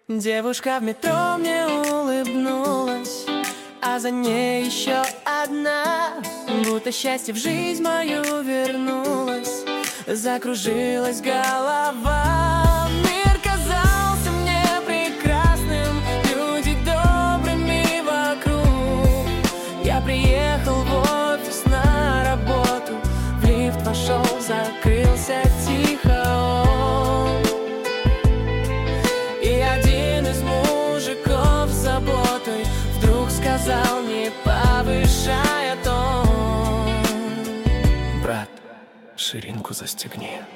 Девушка в метро мне улыбнулась, а за ней еще одна. Будто счастье в жизнь мою вернулось, закружилась голова. Мир казался мне прекрасным, люди добрыми вокруг. Я приехал в офис на работу, в лифт вошел, закрылся тихо он. И один из мужиков с заботой вдруг сказал, не повышая тон: брат, ширинку застегни.